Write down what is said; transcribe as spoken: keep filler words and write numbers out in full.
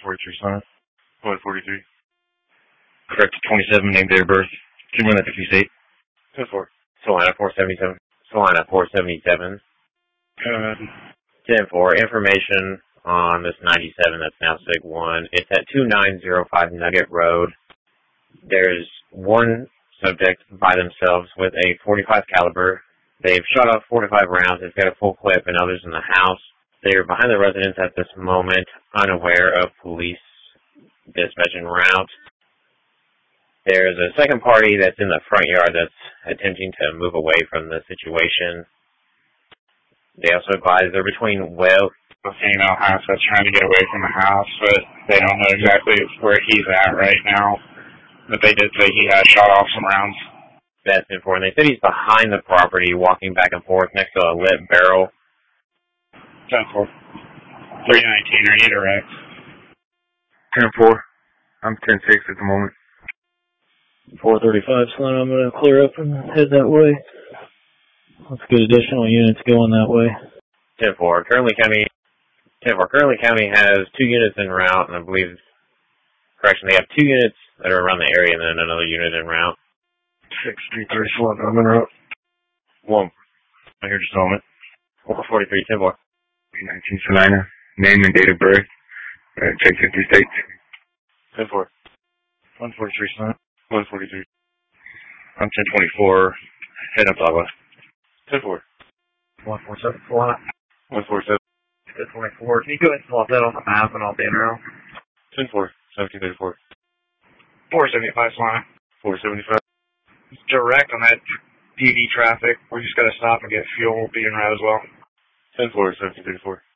forty-three, son. one forty-three. Correct twenty-seven, name, date of birth. Can you run that fifty state? ten four. Solana four seventy-seven. Solana four seventy-seven. Go ahead. ten four. Information on this ninety-seven that's now Sig one. It's at two nine zero five Nugget Road. There's one subject by themselves with a forty-five caliber. They've shot off forty-five rounds. They've got a full clip and others in the house. They're behind the residence at this moment, unaware of police dispatch en route. There's a second party that's in the front yard that's attempting to move away from the situation. They also advise they're between well. A female house that's trying to get away from the house, but they don't know exactly where he's at right now. But they did say he had shot off some rounds. That's important. They said he's behind the property, walking back and forth next to a lit barrel. ten four. three nineteen, are you direct? ten four. I'm ten six at the moment. four thirty-five, son. I'm going to clear up and head that way. Let's get additional units going that way. ten four. Currently County, ten four. Currently County has two units en route, and I believe, correction, they have two units that are around the area and then another unit en route. six three thirty-four, I'm en route. One. I hear just a moment. one forty-three, ten four. nineteen Salina, name and date of birth. Uh, check fifty states. ten four. one forty-three, son. one forty-three. I'm ten twenty-four, head up Agua. ten four. one forty-seven, Solana. one forty-seven. ten twenty-four. Can you go ahead and swap that on the map and I'll be in around? ten four. seventeen thirty-four. four seventy-five, Solana. four seventy-five. Direct on that D D traffic. We just got to stop and get fuel. We'll be in route as well. ten four. seventeen thirty-four.